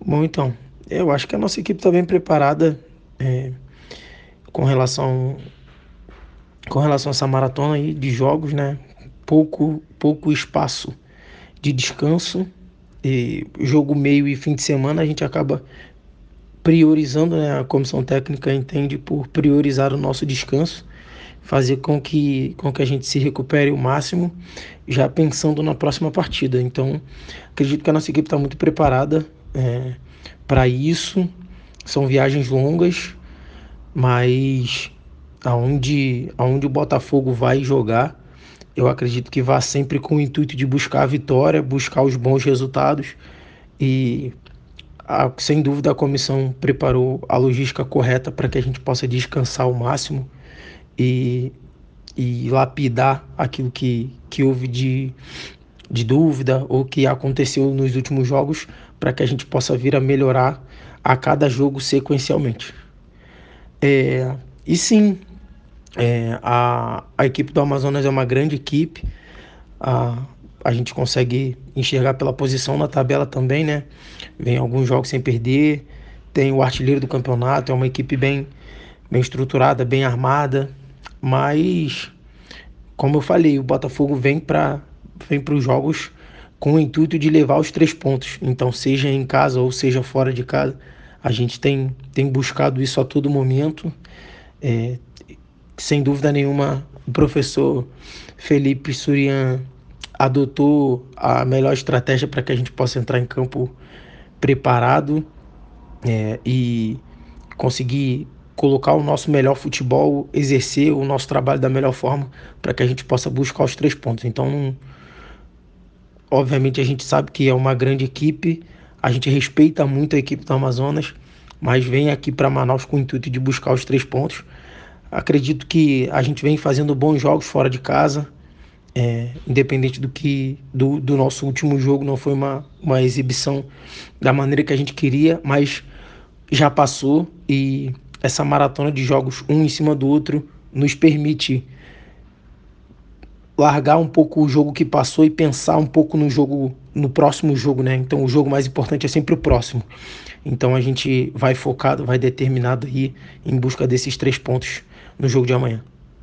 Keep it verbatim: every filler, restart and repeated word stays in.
Bom, então, eu acho que a nossa equipe está bem preparada é, com relação, com relação a essa maratona aí de jogos, né? Pouco, pouco espaço de descanso e jogo meio e fim de semana a gente acaba priorizando, né? A comissão técnica entende por priorizar o nosso descanso, fazer com que, com que a gente se recupere o máximo, já pensando na próxima partida. Então, acredito que a nossa equipe está muito preparada é, para isso. São viagens longas, mas aonde, aonde o Botafogo vai jogar, eu acredito que vá sempre com o intuito de buscar a vitória, buscar os bons resultados e a, sem dúvida a comissão preparou a logística correta para que a gente possa descansar ao máximo e, e lapidar aquilo que, que houve de, de dúvida ou que aconteceu nos últimos jogos para que a gente possa vir a melhorar a cada jogo sequencialmente. É, e sim, é, a, a equipe do Amazonas é uma grande equipe. A, a gente consegue enxergar pela posição na tabela também, né? Vem alguns jogos sem perder. Tem o artilheiro do campeonato, é uma equipe bem, bem estruturada, bem armada. Mas, como eu falei, o Botafogo vem para vem para os jogos com o intuito de levar os três pontos. Então, seja em casa ou seja fora de casa, a gente tem, tem buscado isso a todo momento. É, sem dúvida nenhuma, o professor Felipe Surian adotou a melhor estratégia para que a gente possa entrar em campo preparado é, e conseguir colocar o nosso melhor futebol, exercer o nosso trabalho da melhor forma para que a gente possa buscar os três pontos. Então, obviamente, a gente sabe que é uma grande equipe, a gente respeita muito a equipe do Amazonas, mas vem aqui para Manaus com o intuito de buscar os três pontos. Acredito que a gente vem fazendo bons jogos fora de casa, é, independente do que do, do nosso último jogo, não foi uma, uma exibição da maneira que a gente queria, mas já passou e essa maratona de jogos um em cima do outro nos permite largar um pouco o jogo que passou e pensar um pouco no jogo, no próximo jogo, né? Então o jogo mais importante é sempre o próximo. Então a gente vai focado, vai determinado aí em busca desses três pontos no jogo de amanhã.